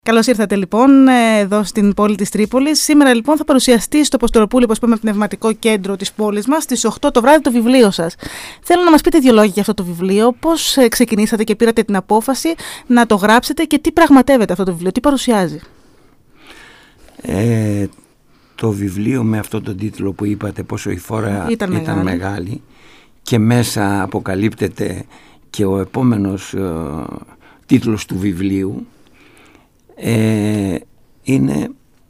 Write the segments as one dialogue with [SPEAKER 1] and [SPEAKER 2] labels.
[SPEAKER 1] Καλώς ήρθατε λοιπόν εδώ στην πόλη της Τρίπολης. Σήμερα λοιπόν θα παρουσιαστεί στο Αποστολοπούλιο, όπως είπαμε, πνευματικό κέντρο της πόλης μας, στις 8 το βράδυ το βιβλίο σας. Θέλω να μας πείτε δύο λόγια για αυτό το βιβλίο, πώς ξεκινήσατε και πήρατε την απόφαση να το γράψετε και τι πραγματεύεται αυτό το βιβλίο, τι παρουσιάζει.
[SPEAKER 2] Το βιβλίο με αυτό τον τίτλο που είπατε, πόσο η φόρα ήταν μεγάλη, και μέσα αποκαλύπτεται και ο επόμενος τίτλος του βιβλίου. Είναι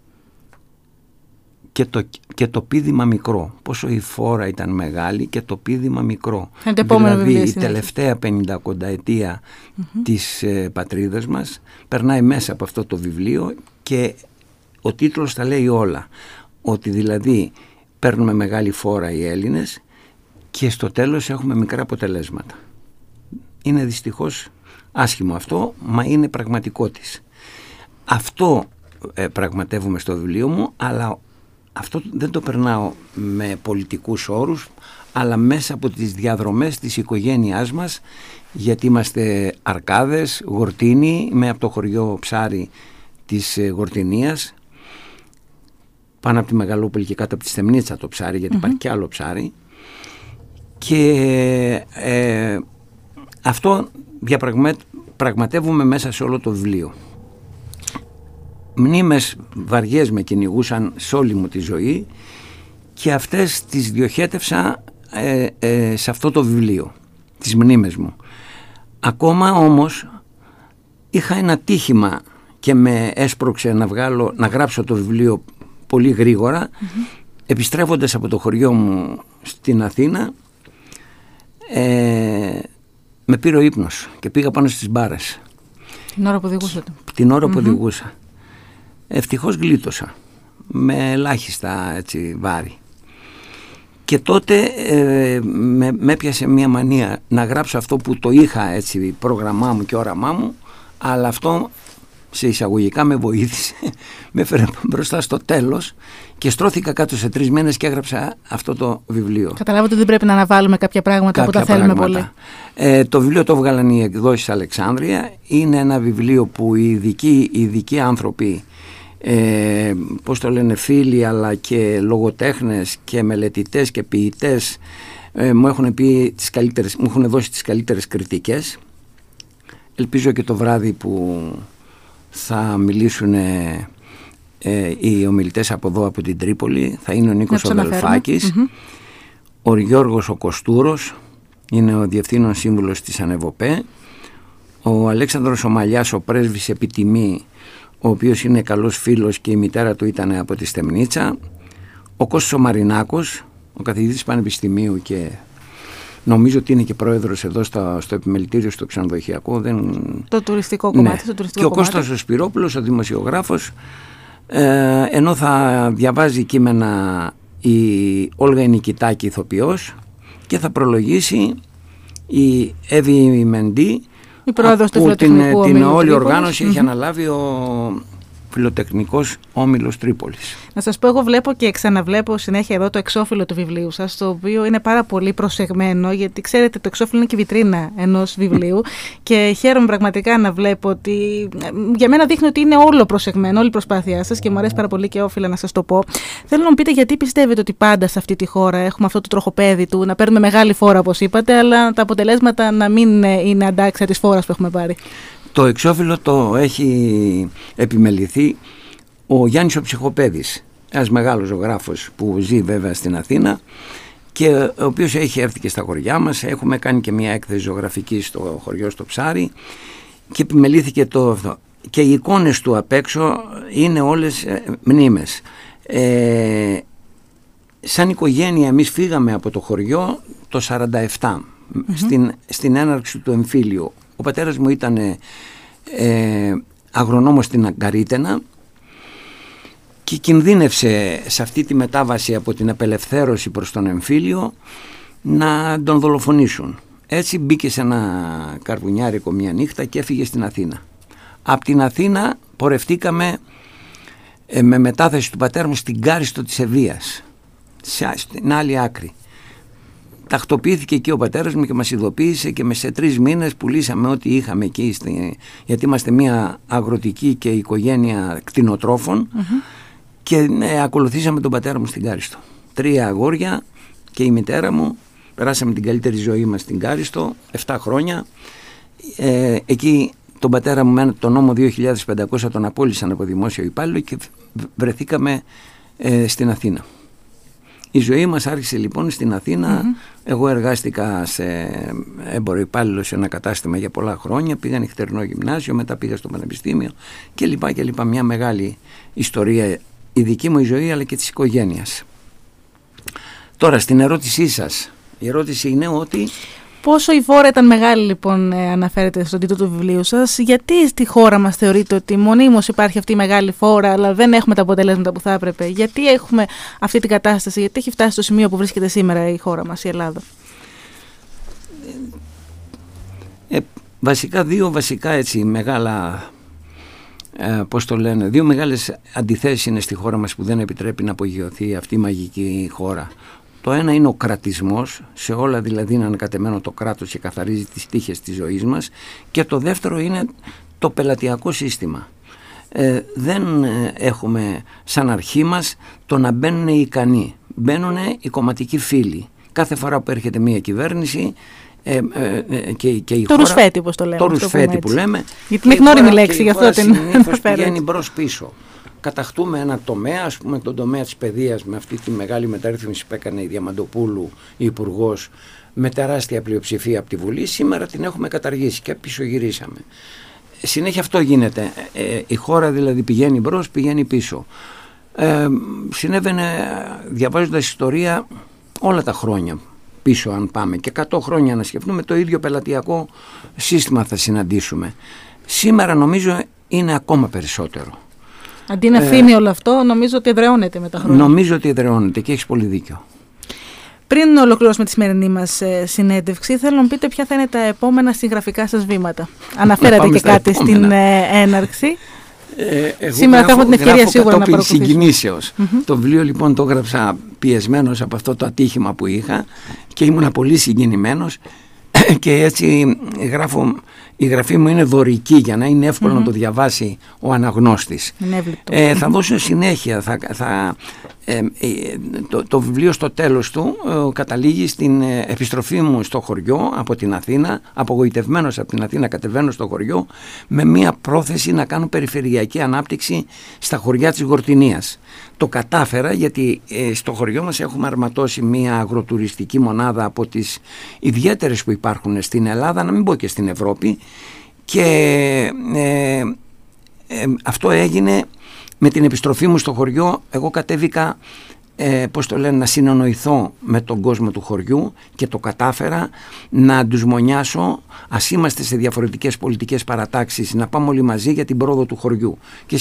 [SPEAKER 2] και το πείδημα μικρό. Πόσο η φόρα ήταν μεγάλη και το πείδημα μικρό. Δηλαδή η τελευταία 50 κονταετία της πατρίδας μας περνάει μέσα από αυτό το βιβλίο, και ο τίτλος τα λέει όλα. Ότι δηλαδή παίρνουμε μεγάλη φόρα οι Έλληνες και στο τέλος έχουμε μικρά αποτελέσματα. Είναι δυστυχώς άσχημο αυτό, μα είναι πραγματικό της. Αυτό πραγματεύομαι στο βιβλίο μου, αλλά αυτό δεν το περνάω με πολιτικούς όρους, αλλά μέσα από τις διαδρομές της οικογένειάς μας, γιατί είμαστε Αρκάδες, Γορτίνοι, είμαι από το χωριό Ψάρι της Γορτινίας, πάνω από τη Μεγαλούπολη και κάτω από τη Στεμνίτσα το Ψάρι, γιατί υπάρχει και άλλο Ψάρι, και αυτό πραγματεύομαι μέσα σε όλο το βιβλίο. Μνήμες βαριές με κυνηγούσαν σε όλη μου τη ζωή, και αυτές τις διοχέτευσα σε αυτό το βιβλίο, τις μνήμες μου. Ακόμα όμως είχα ένα τύχημα και με έσπρωξε να γράψω το βιβλίο πολύ γρήγορα. Επιστρέφοντας από το χωριό μου στην Αθήνα, με πήρε ο ύπνος και πήγα πάνω στις μπάρες.
[SPEAKER 1] Την ώρα που οδηγούσατε.
[SPEAKER 2] Την ώρα που οδηγούσα. Ευτυχώς γλίτωσα με ελάχιστα βάρη, και τότε με έπιασε μια μανία να γράψω αυτό που το είχα πρόγραμμά μου και όραμά μου, αλλά αυτό σε εισαγωγικά με βοήθησε, με έφερε μπροστά στο τέλος και στρώθηκα κάτω σε 3 μήνες και έγραψα αυτό το βιβλίο. Καταλάβατε
[SPEAKER 1] ότι δεν πρέπει να αναβάλουμε κάποια πράγματα που τα θέλουμε πολύ.
[SPEAKER 2] Το βιβλίο το έβγαλαν οι εκδόσεις Αλεξάνδρεια. Είναι ένα βιβλίο που οι ειδικοί άνθρωποι, πώς το λένε, φίλοι αλλά και λογοτέχνες και μελετητές και ποιητές, μου έχουν δώσει τις καλύτερες κριτικές. Ελπίζω και το βράδυ που θα μιλήσουν οι ομιλητές από εδώ, από την Τρίπολη, θα είναι ο Νίκος ο Δελφάκης, ο Γιώργος ο Κοστούρος, είναι ο διευθύνων σύμβουλος της Ανεβοπέ, ο Αλέξανδρος ο Μαλιάς, ο πρέσβης επιτιμή, ο οποίος είναι καλός φίλος και η μητέρα του ήταν από τη Στεμνίτσα, ο Κώστας ο Μαρινάκος, ο καθηγητής πανεπιστημίου και νομίζω ότι είναι και πρόεδρος εδώ στο επιμελητήριο στο ξενοδοχειακό.
[SPEAKER 1] Το τουριστικό κομμάτι.
[SPEAKER 2] Ναι. Και ο Κώστας ο Σπυρόπουλος, ο δημοσιογράφος, ενώ θα διαβάζει κείμενα η Όλγα Νικητάκη, ηθοποιός, και θα προλογίσει η Εύη Μεντή,
[SPEAKER 1] η πρόεδρος του
[SPEAKER 2] Φιλοτεχνικού την όλη οργάνωση έχει αναλάβει ο Φιλοτεχνικός Όμιλος Τρίπολης.
[SPEAKER 1] Να σας πω, εγώ βλέπω και ξαναβλέπω συνέχεια εδώ το εξώφυλλο του βιβλίου σας, το οποίο είναι πάρα πολύ προσεγμένο, γιατί ξέρετε το εξώφυλλο είναι και βιτρίνα ενός βιβλίου και χαίρομαι πραγματικά να βλέπω ότι για μένα δείχνει ότι είναι όλο προσεγμένο, όλη η προσπάθειά σας, και μου αρέσει πάρα πολύ και όφιλα να σας το πω. Θέλω να μου πείτε γιατί πιστεύετε ότι πάντα σε αυτή τη χώρα έχουμε αυτό το τροχοπέδι του να παίρνουμε μεγάλη φόρα, όπως είπατε, αλλά τα αποτελέσματα να μην είναι αντάξια της φόρας που έχουμε πάρει.
[SPEAKER 2] Το εξώφυλλο το έχει επιμεληθεί ο Γιάννης ο Ψυχοπέδης, ένας μεγάλος ζωγράφος που ζει βέβαια στην Αθήνα και ο οποίος έχει έρθει και στα χωριά μας. Έχουμε κάνει και μια έκθεση ζωγραφική στο χωριό στο Ψάρι και επιμελήθηκε αυτό. Και οι εικόνες του απ' έξω είναι όλες μνήμες. Σαν οικογένεια εμείς φύγαμε από το χωριό το 1947, στην έναρξη του εμφύλιου. Ο πατέρας μου ήταν αγρονόμος στην Αγκαρίτενα και κινδύνευσε σε αυτή τη μετάβαση από την απελευθέρωση προς τον εμφύλιο να τον δολοφονήσουν. Έτσι μπήκε σε ένα καρβουνιάρικο μια νύχτα και έφυγε στην Αθήνα. Από την Αθήνα πορευτήκαμε με μετάθεση του πατέρα μου στην Κάριστο της Ευβοίας, στην άλλη άκρη. τακτοποιήθηκε εκεί ο πατέρας μου και μας ειδοποίησε και σε 3 μήνες πουλήσαμε ό,τι είχαμε εκεί, γιατί είμαστε μια αγροτική και οικογένεια κτηνοτρόφων, και ακολουθήσαμε τον πατέρα μου στην Κάριστο. 3 αγόρια και η μητέρα μου. Περάσαμε την καλύτερη ζωή μας στην Κάριστο, 7 χρόνια. Εκεί τον πατέρα μου με τον νόμο 2.500 τον απόλυσαν από δημόσιο υπάλληλο και βρεθήκαμε στην Αθήνα. Η ζωή μας άρχισε λοιπόν στην Αθήνα. Εγώ εργάστηκα σε έμπορο υπάλληλο σε ένα κατάστημα για πολλά χρόνια. Πήγα νυχτερινό γυμνάσιο, μετά πήγα στο πανεπιστήμιο κλπ. Μια μεγάλη ιστορία, η δική μου η ζωή αλλά και της οικογένειας. Τώρα στην ερώτησή σας, η ερώτηση είναι ότι...
[SPEAKER 1] Πόσο η φόρα ήταν μεγάλη, λοιπόν, αναφέρεται στον τίτλο του βιβλίου σας. Γιατί στη χώρα μας θεωρείτε ότι μονίμως υπάρχει αυτή η μεγάλη φόρα, αλλά δεν έχουμε τα αποτελέσματα που θα έπρεπε? Γιατί έχουμε αυτή την κατάσταση, γιατί έχει φτάσει στο σημείο που βρίσκεται σήμερα η χώρα μας, η Ελλάδα?
[SPEAKER 2] Βασικά, δύο έτσι μεγάλα, δύο μεγάλες αντιθέσεις είναι στη χώρα μας που δεν επιτρέπει να απογειωθεί αυτή η μαγική χώρα. Το ένα είναι ο κρατισμός, σε όλα δηλαδή είναι ανακατεμένο το κράτος και καθαρίζει τις τύχες της ζωής μας, και το δεύτερο είναι το πελατειακό σύστημα. Δεν έχουμε σαν αρχή μας το να μπαίνουν οι ικανοί, μπαίνουν οι κομματικοί φίλοι. Κάθε φορά που έρχεται μια κυβέρνηση και η
[SPEAKER 1] το
[SPEAKER 2] χώρα...
[SPEAKER 1] ρουσφέτη, όπως το λέμε.
[SPEAKER 2] Το ρουσφέτη που λέμε.
[SPEAKER 1] Γιατί είναι γνώριμη λέξη, γι' αυτό την
[SPEAKER 2] αναφέρω. Πηγαίνει μπρος πίσω. Καταχτούμε ένα τομέα, ας πούμε τον τομέα της παιδείας, με αυτή τη μεγάλη μεταρρύθμιση που έκανε η Διαμαντοπούλου, η Υπουργός, με τεράστια πλειοψηφία από τη Βουλή. Σήμερα την έχουμε καταργήσει και πισωγυρίσαμε. Συνέχεια αυτό γίνεται. Η χώρα δηλαδή πηγαίνει μπρος, πηγαίνει πίσω. Συνέβαινε, διαβάζοντας ιστορία, όλα τα χρόνια πίσω αν πάμε, και 100 χρόνια να σκεφτούμε, το ίδιο πελατειακό σύστημα θα συναντήσουμε. Σήμερα νομίζω είναι ακόμα περισσότερο.
[SPEAKER 1] Αντί να αφήνει όλο αυτό, νομίζω ότι εδραιώνεται με τα χρόνια.
[SPEAKER 2] Νομίζω ότι εδραιώνεται και έχεις πολύ δίκιο.
[SPEAKER 1] Πριν ολοκληρώσουμε τη σημερινή μας συνέντευξη, θέλω να μου πείτε ποια θα είναι τα επόμενα συγγραφικά σας βήματα. Αναφέρατε και κάτι στην έναρξη. Σήμερα θα έχω την ευκαιρία σίγουρα να παρακολουθήσω.
[SPEAKER 2] Συγκινήσεως. Το βιβλίο λοιπόν το έγραψα πιεσμένος από αυτό το ατύχημα που είχα και ήμουνα πολύ συγκινημένος, και έτσι η γραφή μου είναι δωρική για να είναι εύκολο να το διαβάσει ο αναγνώστης. Θα δώσω συνέχεια. Το βιβλίο στο τέλος του καταλήγει στην επιστροφή μου στο χωριό από την Αθήνα. Απογοητευμένος από την Αθήνα κατεβαίνω στο χωριό με μια πρόθεση να κάνω περιφερειακή ανάπτυξη στα χωριά της Γορτινίας. Το κατάφερα, γιατί στο χωριό μας έχουμε αρματώσει μια αγροτουριστική μονάδα από τις ιδιαίτερες που υπάρχουν στην Ελλάδα, να μην πω και στην Ευρώπη, και αυτό έγινε με την επιστροφή μου στο χωριό. Εγώ κατέβηκα να συνεννοηθώ με τον κόσμο του χωριού και το κατάφερα να τους μονιάσω, ας είμαστε σε διαφορετικές πολιτικές παρατάξεις, να πάμε όλοι μαζί για την πρόοδο του χωριού. Και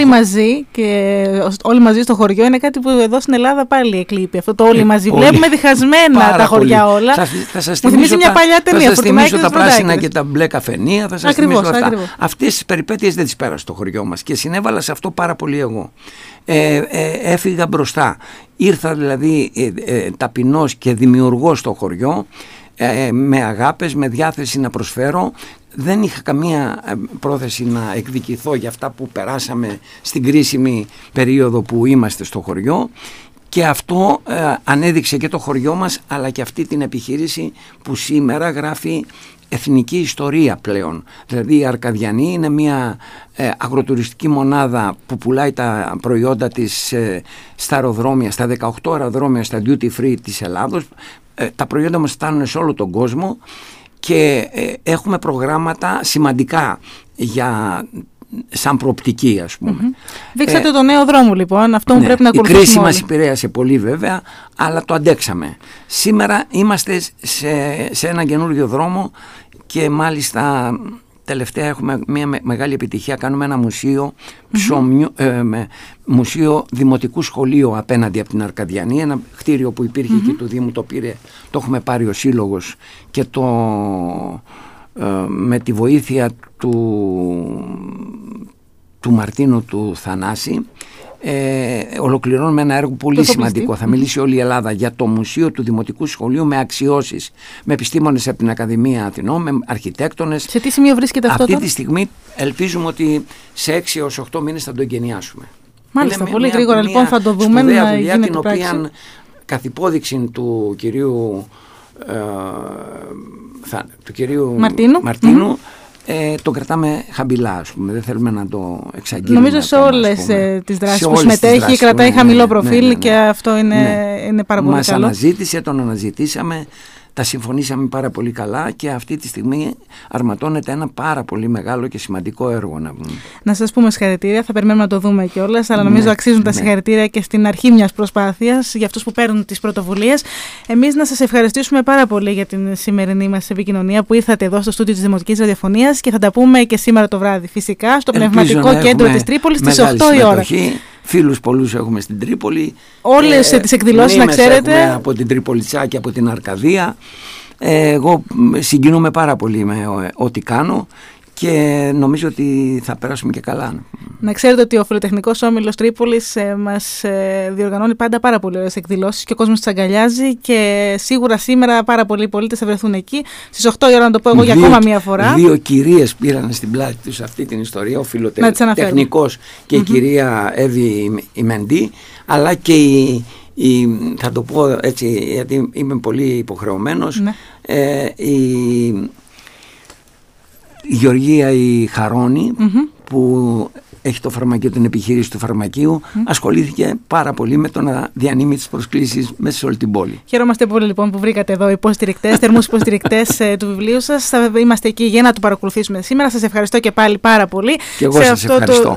[SPEAKER 2] όλοι μαζί στο χωριό είναι κάτι που εδώ στην Ελλάδα πάλι εκλείπει. Αυτό το όλοι μαζί. Βλέπουμε διχασμένα τα χωριά όλα. Θα σας
[SPEAKER 1] θυμίσει μια παλιά ταινία.
[SPEAKER 2] Θα σας θυμίσω τα πράσινα και τα μπλε καφενεία. Θα σας θυμίσω αυτά. Αυτές τις περιπέτειες δεν τις πέρασα στο χωριό μας και συνέβαλα σε αυτό πάρα πολύ εγώ. Έφυγα μπροστά. Ήρθα δηλαδή ταπεινός και δημιουργός στο χωριό, με αγάπες, με διάθεση να προσφέρω. Δεν είχα καμία πρόθεση να εκδικηθώ για αυτά που περάσαμε στην κρίσιμη περίοδο που είμαστε στο χωριό, και αυτό ανέδειξε και το χωριό μας, αλλά και αυτή την επιχείρηση που σήμερα γράφει εθνική ιστορία πλέον. Δηλαδή η Αρκαδιανή είναι μια αγροτουριστική μονάδα που πουλάει τα προϊόντα της στα αεροδρόμια, στα 18 αεροδρόμια, στα duty free της Ελλάδος. Τα προϊόντα μας φτάνουν σε όλο τον κόσμο και έχουμε προγράμματα σημαντικά σαν προοπτική, ας πούμε.
[SPEAKER 1] Δείξατε το νέο δρόμο λοιπόν, αυτό που πρέπει να ακολουθήσουμε.
[SPEAKER 2] Η κρίση μας επηρέασε πολύ βέβαια, αλλά το αντέξαμε. Σήμερα είμαστε σε ένα καινούριο δρόμο και μάλιστα τελευταία έχουμε μια μεγάλη επιτυχία. Κάνουμε ένα μουσείο, μουσείο δημοτικού σχολείου απέναντι από την Αρκαδιανή, ένα κτίριο που υπήρχε εκεί του Δήμου, το έχουμε πάρει ο Σύλλογος και με τη βοήθεια του Μαρτίνου του Θανάση ολοκληρώνουμε ένα έργο πολύ σημαντικό. Θα μιλήσει όλη η Ελλάδα για το Μουσείο του Δημοτικού Σχολείου με αξιώσεις, με επιστήμονες από την Ακαδημία Αθηνών, με αρχιτέκτονες.
[SPEAKER 1] Σε τι σημείο βρίσκεται αυτό?
[SPEAKER 2] Αυτή τη στιγμή ελπίζουμε ότι σε 6 έως 8 μήνες θα το εγκαινιάσουμε.
[SPEAKER 1] Μάλιστα, πολύ γρήγορα λοιπόν θα το δούμε να
[SPEAKER 2] δουλειά,
[SPEAKER 1] γίνεται
[SPEAKER 2] την
[SPEAKER 1] πράξη.
[SPEAKER 2] οποία καθ' υπόδειξη του κυρίου Μαρτίνου το κρατάμε χαμηλά, ας πούμε. Δεν θέλουμε να το εξαγγείλουμε.
[SPEAKER 1] Νομίζω σε όλες τις δράσεις που συμμετέχει κρατάει χαμηλό προφίλ και αυτό είναι πάρα πολύ
[SPEAKER 2] μας
[SPEAKER 1] καλό.
[SPEAKER 2] Μας αναζήτησε, τον αναζητήσαμε, τα συμφωνήσαμε πάρα πολύ καλά και αυτή τη στιγμή αρματώνεται ένα πάρα πολύ μεγάλο και σημαντικό έργο.
[SPEAKER 1] Να σας πούμε συγχαρητήρια, θα περιμένουμε να το δούμε κιόλας, αλλά νομίζω αξίζουν τα συγχαρητήρια και στην αρχή μιας προσπάθειας για αυτούς που παίρνουν τις πρωτοβουλίες. Εμείς να σας ευχαριστήσουμε πάρα πολύ για την σημερινή μας επικοινωνία που ήρθατε εδώ στο στούντιο της Δημοτικής Ραδιοφωνίας και θα τα πούμε και σήμερα το βράδυ φυσικά στο Πνευματικό Κέντρο της Τρίπολης στις 8 η ώρα.
[SPEAKER 2] Φίλους πολλούς έχουμε στην Τρίπολη.
[SPEAKER 1] Όλες τις εκδηλώσεις να ξέρετε.
[SPEAKER 2] Από την Τριπολιτσά και από την Αρκαδία. Εγώ συγκινούμαι πάρα πολύ με ό,τι κάνω και νομίζω ότι θα περάσουμε και καλά.
[SPEAKER 1] Να ξέρετε ότι ο Φιλοτεχνικός Όμιλος Τρίπολης μας διοργανώνει πάντα πάρα πολύ ωραίες εκδηλώσεις και ο κόσμος τις αγκαλιάζει και σίγουρα σήμερα πάρα πολλοί πολίτες θα βρεθούν εκεί. Στις 8 η ώρα, να το πω εγώ για ακόμα μία φορά.
[SPEAKER 2] 2 κυρίες πήραν στην πλάτη τους αυτή την ιστορία, ο Φιλοτεχνικός και η κυρία Εύη Ημεντή, αλλά και θα το πω έτσι γιατί είμαι πολύ υποχρεωμένος, η Γεωργία η Χαρώνη που έχει το φαρμακείο, την επιχείρηση του φαρμακείου, ασχολήθηκε πάρα πολύ με το να διανύμει τις προσκλήσεις μέσα σε όλη την πόλη.
[SPEAKER 1] Χαιρόμαστε πολύ λοιπόν που βρήκατε εδώ υποστηρικτές, θερμούς υποστηρικτές του βιβλίου σας. Θα είμαστε εκεί για να το παρακολουθήσουμε σήμερα. Σας ευχαριστώ και πάλι πάρα πολύ.
[SPEAKER 2] Και εγώ σας ευχαριστώ.